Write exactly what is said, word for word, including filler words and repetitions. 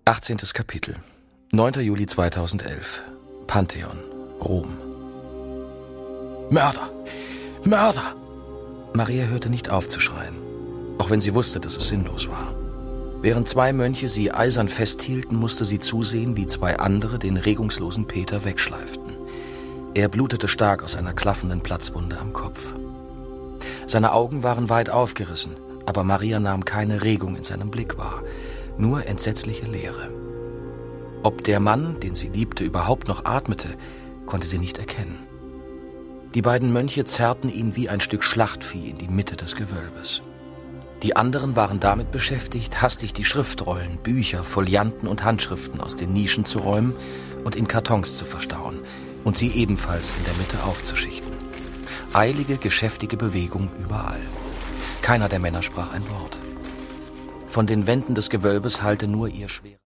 achtzehntes Kapitel. neunter Juli zweitausendelf. Pantheon, Rom. Mörder! Mörder! Maria hörte nicht auf zu schreien, auch wenn sie wusste, dass es sinnlos war. Während zwei Mönche sie eisern festhielten, musste sie zusehen, wie zwei andere den regungslosen Peter wegschleiften. Er blutete stark aus einer klaffenden Platzwunde am Kopf. Seine Augen waren weit aufgerissen, aber Maria nahm keine Regung in seinem Blick wahr, nur entsetzliche Leere. Ob der Mann, den sie liebte, überhaupt noch atmete, konnte sie nicht erkennen. Die beiden Mönche zerrten ihn wie ein Stück Schlachtvieh in die Mitte des Gewölbes. Die anderen waren damit beschäftigt, hastig die Schriftrollen, Bücher, Folianten und Handschriften aus den Nischen zu räumen und in Kartons zu verstauen und sie ebenfalls in der Mitte aufzuschichten. Eilige, geschäftige Bewegung überall. Keiner der Männer sprach ein Wort. Von den Wänden des Gewölbes hallte nur ihr schwer